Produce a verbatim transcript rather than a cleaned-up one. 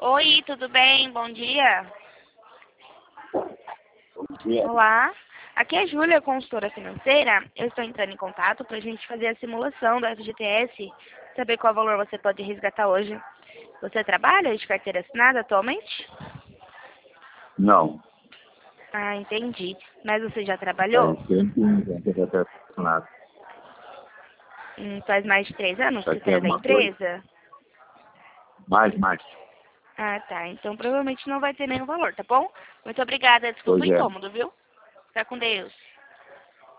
Oi, tudo bem? Bom dia. Bom dia. Olá. Aqui é a Júlia, consultora financeira. Eu estou entrando em contato para a gente fazer a simulação do F G T S, saber qual valor você pode resgatar hoje. Você trabalha de carteira assinada atualmente? Não. Ah, entendi. Mas você já trabalhou? Faz tempo que já está funcionado. Hum, faz mais de três anos Já que você tem é da alguma coisa? empresa? Mais, mais. Ah, tá. Então provavelmente não vai ter nenhum valor, tá bom? Muito obrigada. Desculpa o Pois é. incômodo, viu? Fica com Deus.